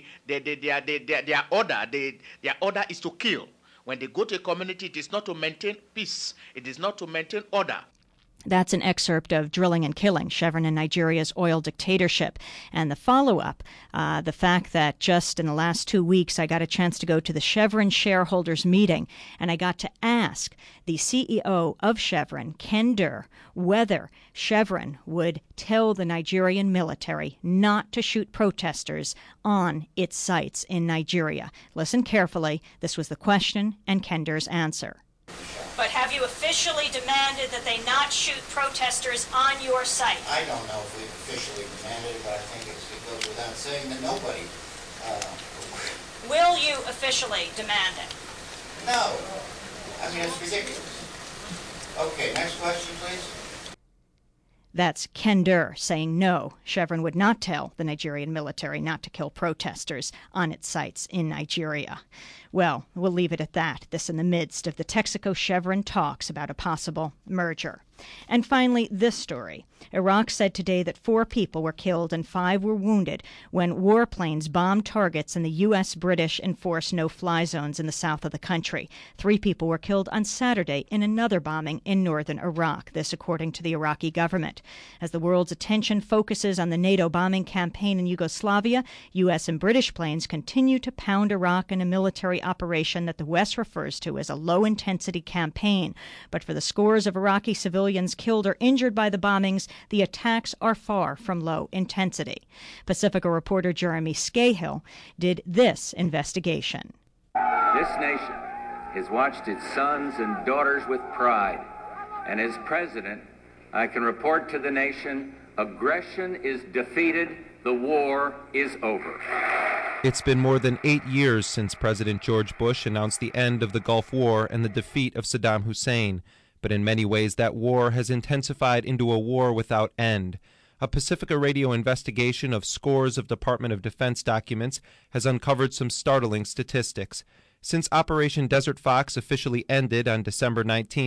order is to kill. When they go to a community, it is not to maintain peace. It is not to maintain order. That's an excerpt of Drilling and Killing, Chevron and Nigeria's Oil Dictatorship. And the follow-up, the fact that just in the last 2 weeks I got a chance to go to the Chevron shareholders meeting, and I got to ask the CEO of Chevron, Ken Durr, whether Chevron would tell the Nigerian military not to shoot protesters on its sites in Nigeria. Listen carefully. This was the question and Ken Durr's answer. But have you officially demanded that they not shoot protesters on your site? I don't know if we've officially demanded it, but I think it goes without saying that nobody... Will you officially demand it? No. I mean, it's ridiculous. Okay, next question, please. That's Ken Durr saying no, Chevron would not tell the Nigerian military not to kill protesters on its sites in Nigeria. Well, we'll leave it at that, this in the midst of the Texaco-Chevron talks about a possible merger. And finally, this story. Iraq said today that 4 people were killed and 5 were wounded when warplanes bombed targets in the U.S.-British enforced no-fly zones in the south of the country. 3 people were killed on Saturday in another bombing in northern Iraq, this according to the Iraqi government. As the world's attention focuses on the NATO bombing campaign in Yugoslavia, U.S. and British planes continue to pound Iraq in a military operation that the West refers to as a low-intensity campaign. But for the scores of Iraqi civilians killed or injured by the bombings, the attacks are far from low intensity. Pacifica reporter Jeremy Scahill did this investigation. This nation has watched its sons and daughters with pride, and as president, I can report to the nation, aggression is defeated, the war is over. It's been more than 8 years since President George Bush announced the end of the Gulf War and the defeat of Saddam Hussein. But in many ways, that war has intensified into a war without end. A Pacifica Radio investigation of scores of Department of Defense documents has uncovered some startling statistics. Since Operation Desert Fox officially ended on December 19,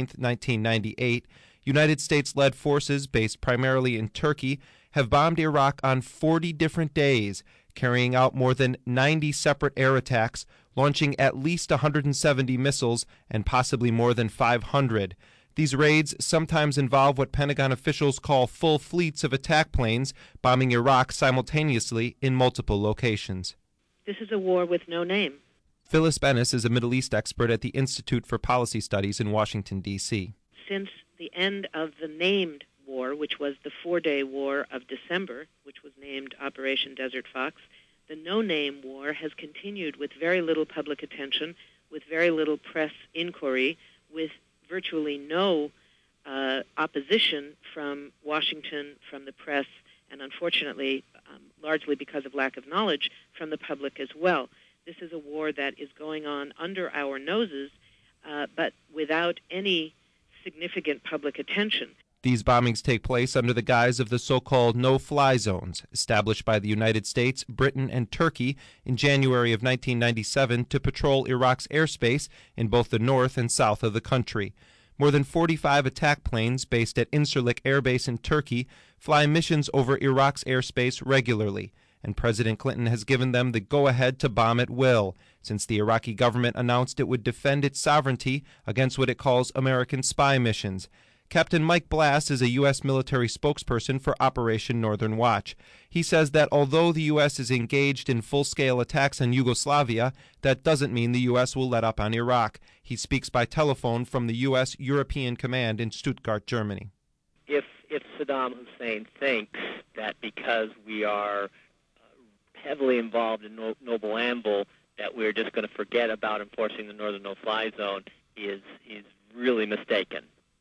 1998, United States-led forces based primarily in Turkey have bombed Iraq on 40 different days, carrying out more than 90 separate air attacks, launching at least 170 missiles and possibly more than 500. These raids sometimes involve what Pentagon officials call full fleets of attack planes, bombing Iraq simultaneously in multiple locations. This is a war with no name. Phyllis Bennis is a Middle East expert at the Institute for Policy Studies in Washington, D.C. Since the end of the named war, which was the 4-day war of December, which was named Operation Desert Fox, the no-name war has continued with very little public attention, with very little press inquiry, with virtually no opposition from Washington, from the press, and unfortunately, largely because of lack of knowledge, from the public as well. This is a war that is going on under our noses, but without any significant public attention. These bombings take place under the guise of the so-called no-fly zones, established by the United States, Britain, and Turkey in January of 1997 to patrol Iraq's airspace in both the north and south of the country. More than 45 attack planes based at Incirlik Air Base in Turkey fly missions over Iraq's airspace regularly, and President Clinton has given them the go-ahead to bomb at will, since the Iraqi government announced it would defend its sovereignty against what it calls American spy missions. Captain Mike Blass is a U.S. military spokesperson for Operation Northern Watch. He says that although the U.S. is engaged in full-scale attacks on Yugoslavia, that doesn't mean the U.S. will let up on Iraq. He speaks by telephone from the U.S. European Command in Stuttgart, Germany. If Saddam Hussein thinks that because we are heavily involved in Noble Amble that we're just going to forget about enforcing the northern no-fly zone is really mistaken.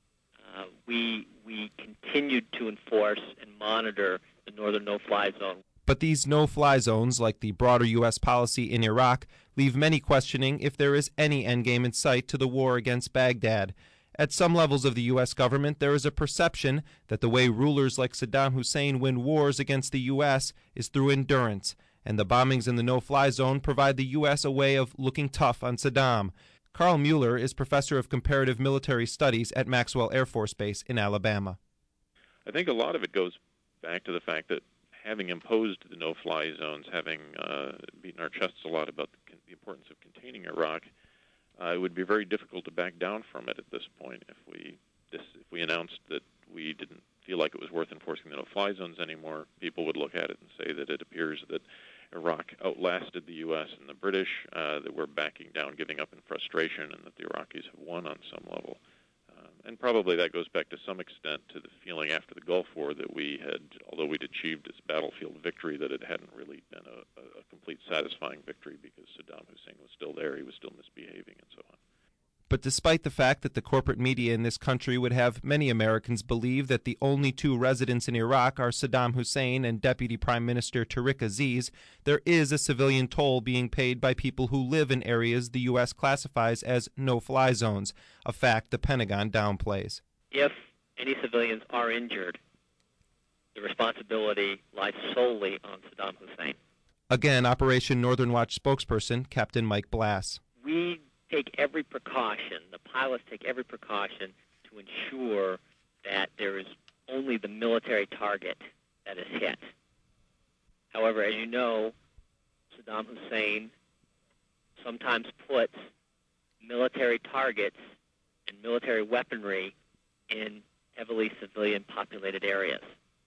We continued to enforce and monitor the northern no-fly zone. But these no-fly zones, like the broader U.S. policy in Iraq, leave many questioning if there is any endgame in sight to the war against Baghdad. At some levels of the U.S. government, there is a perception that the way rulers like Saddam Hussein win wars against the U.S. is through endurance, and the bombings in the no-fly zone provide the U.S. a way of looking tough on Saddam. Carl Mueller is professor of comparative military studies at Maxwell Air Force Base in Alabama. I think a lot of it goes back to the fact that having imposed the no-fly zones, having beaten our chests a lot about the importance of containing Iraq, it would be very difficult to back down from it at this point. If we announced that we didn't feel like it was worth enforcing the no-fly zones anymore, people would look at it and say that it appears that Iraq outlasted the U.S. and the British, that we're backing down, giving up in frustration, and that the Iraqis have won on some level. And probably that goes back to some extent to the feeling after the Gulf War that we had, although we'd achieved this battlefield victory, that it hadn't really been a complete satisfying victory because Saddam Hussein was still there, he was still misbehaving, and so on. But despite the fact that the corporate media in this country would have many Americans believe that the only two residents in Iraq are Saddam Hussein and Deputy Prime Minister Tariq Aziz, there is a civilian toll being paid by people who live in areas the U.S. classifies as no-fly zones, a fact the Pentagon downplays. If any civilians are injured, the responsibility lies solely on Saddam Hussein. Again, Operation Northern Watch spokesperson Captain Mike Blass. We take every precaution, the pilots take every precaution to ensure that there is only the military target that is hit. However, as you know, Saddam Hussein sometimes puts military targets and military weaponry in heavily civilian populated areas.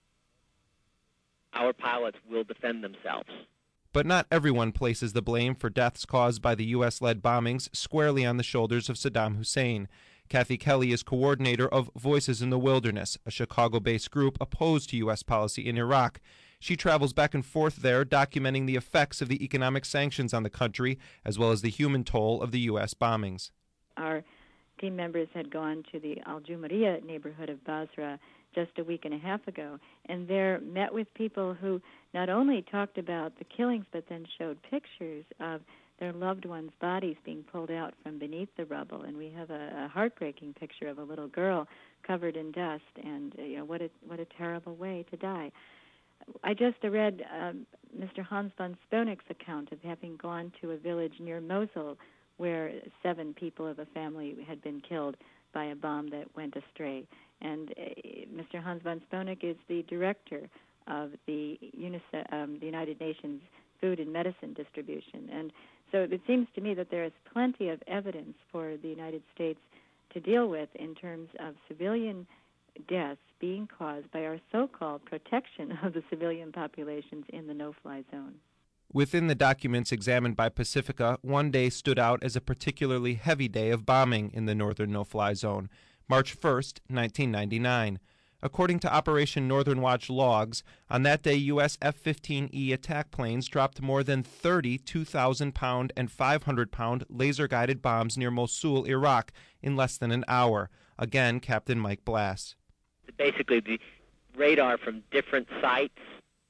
Our pilots will defend themselves. But not everyone places the blame for deaths caused by the U.S.-led bombings squarely on the shoulders of Saddam Hussein. Kathy Kelly is coordinator of Voices in the Wilderness, a Chicago-based group opposed to U.S. policy in Iraq. She travels back and forth there, documenting the effects of the economic sanctions on the country, as well as the human toll of the U.S. bombings. Our team members had gone to the Al-Jumariya neighborhood of Basra just a week and a half ago, and there met with people who not only talked about the killings, but then showed pictures of their loved ones' bodies being pulled out from beneath the rubble. And we have a heartbreaking picture of a little girl covered in dust, and what a terrible way to die. I just read Mr. Hans von Sponek's account of having gone to a village near Mosul where 7 people of a family had been killed by a bomb that went astray. And Mr. Hans von Sponek is the director of the UNICEF, the United Nations Food and Medicine Distribution. And so it seems to me that there is plenty of evidence for the United States to deal with in terms of civilian deaths being caused by our so-called protection of the civilian populations in the no-fly zone. Within the documents examined by Pacifica, one day stood out as a particularly heavy day of bombing in the northern no-fly zone, March 1st, 1999. According to Operation Northern Watch logs, on that day U.S. F-15E attack planes dropped more than 30 2,000-pound and 500-pound laser-guided bombs near Mosul, Iraq, in less than an hour. Again, Captain Mike Blass. Basically, the radar from different sites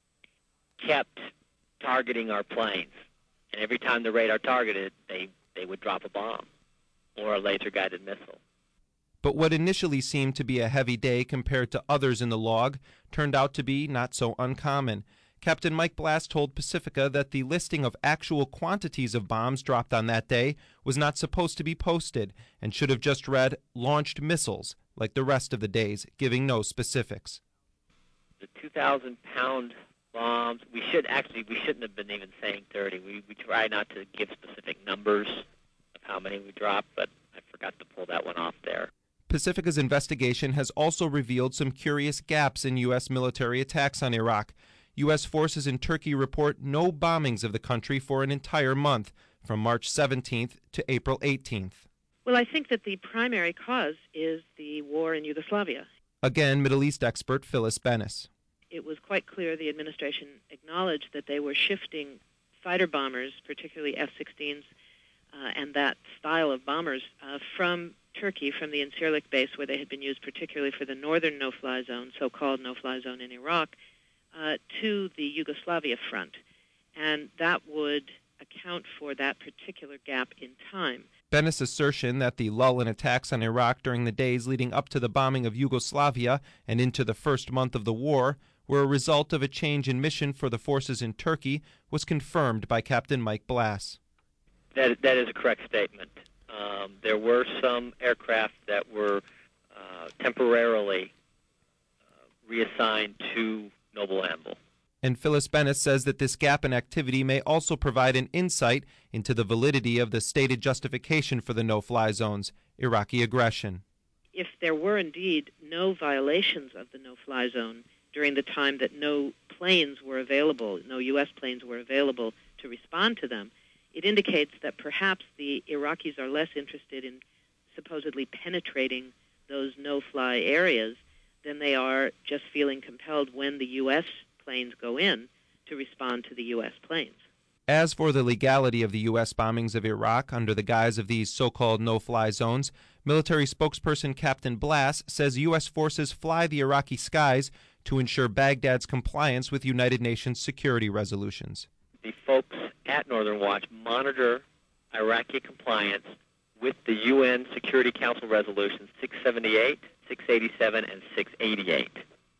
kept targeting our planes. And every time the radar targeted, they would drop a bomb or a laser-guided missile. But what initially seemed to be a heavy day compared to others in the log turned out to be not so uncommon. Captain Mike Blass told Pacifica that the listing of actual quantities of bombs dropped on that day was not supposed to be posted and should have just read launched missiles like the rest of the days, giving no specifics. The 2,000-pound bombs, we shouldn't have been even saying 30. We try not to give specific numbers of how many we dropped, but I forgot to pull that one off there. Pacifica's investigation has also revealed some curious gaps in U.S. military attacks on Iraq. U.S. forces in Turkey report no bombings of the country for an entire month, from March 17th to April 18th. Well, I think that the primary cause is the war in Yugoslavia. Again, Middle East expert Phyllis Bennis. It was quite clear the administration acknowledged that they were shifting fighter bombers, particularly F-16s and that style of bombers, from Turkey, from the Incirlik base, where they had been used particularly for the northern no-fly zone, so-called no-fly zone in Iraq, to the Yugoslavia front. And that would account for that particular gap in time. Bennis' assertion that the lull in attacks on Iraq during the days leading up to the bombing of Yugoslavia and into the first month of the war were a result of a change in mission for the forces in Turkey was confirmed by Captain Mike Blass. That is a correct statement. There were some aircraft that were temporarily reassigned to Noble Anvil. And Phyllis Bennis says that this gap in activity may also provide an insight into the validity of the stated justification for the no-fly zones, Iraqi aggression. If there were indeed no violations of the no-fly zone during the time that no planes were available, no U.S. planes were available to respond to them, it indicates that perhaps the Iraqis are less interested in supposedly penetrating those no-fly areas than they are just feeling compelled when the U.S. planes go in to respond to the U.S. planes. As for the legality of the U.S. bombings of Iraq under the guise of these so-called no-fly zones, military spokesperson Captain Blass says U.S. forces fly the Iraqi skies to ensure Baghdad's compliance with United Nations security resolutions. The folks at Northern Watch monitor Iraqi compliance with the UN Security Council resolutions 678, 687, and 688.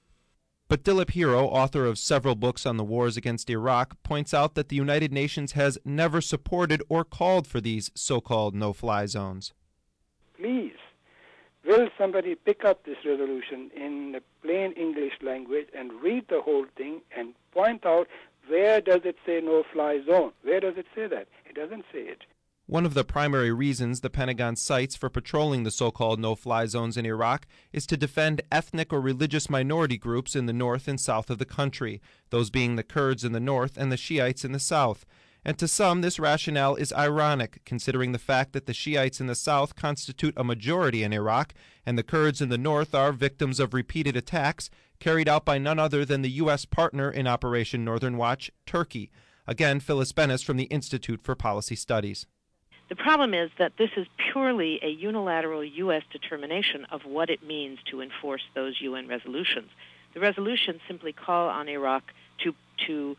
But Dilip Hero, author of several books on the wars against Iraq, points out that the United Nations has never supported or called for these so-called no-fly zones. Please, will somebody pick up this resolution in the plain English language and read the whole thing and point out where does it say no-fly zone? Where does it say that? It doesn't say it. One of the primary reasons the Pentagon cites for patrolling the so-called no-fly zones in Iraq is to defend ethnic or religious minority groups in the north and south of the country, those being the Kurds in the north and the Shiites in the south. And to some, this rationale is ironic, considering the fact that the Shiites in the south constitute a majority in Iraq, and the Kurds in the north are victims of repeated attacks carried out by none other than the U.S. partner in Operation Northern Watch, Turkey. Again, Phyllis Bennis from the Institute for Policy Studies. The problem is that this is purely a unilateral U.S. determination of what it means to enforce those UN resolutions. The resolutions simply call on Iraq to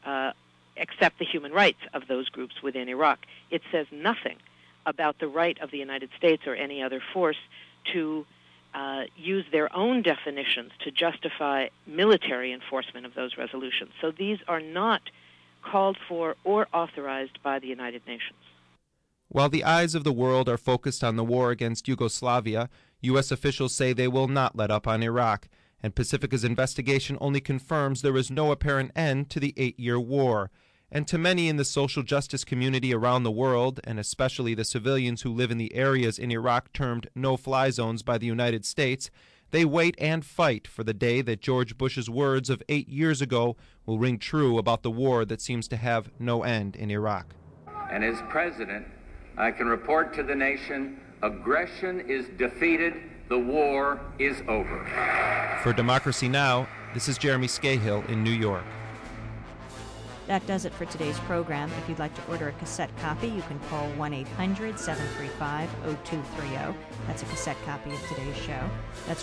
accept the human rights of those groups within Iraq. It says nothing about the right of the United States or any other force to use their own definitions to justify military enforcement of those resolutions. So these are not called for or authorized by the United Nations. While the eyes of the world are focused on the war against Yugoslavia, U.S. officials say they will not let up on Iraq, and Pacifica's investigation only confirms there is no apparent end to the 8-year war. And to many in the social justice community around the world, and especially the civilians who live in the areas in Iraq termed no-fly zones by the United States, they wait and fight for the day that George Bush's words of 8 years ago will ring true about the war that seems to have no end in Iraq. And as president, I can report to the nation, aggression is defeated, the war is over. For Democracy Now!, this is Jeremy Scahill in New York. That does it for today's program. If you'd like to order a cassette copy, you can call 1-800-735-0230. That's a cassette copy of today's show. That's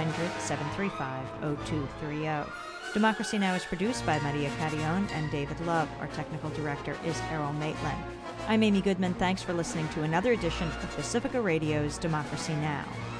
1-800-735-0230. Democracy Now! Is produced by Maria Carrion and David Love. Our technical director is Errol Maitland. I'm Amy Goodman. Thanks for listening to another edition of Pacifica Radio's Democracy Now!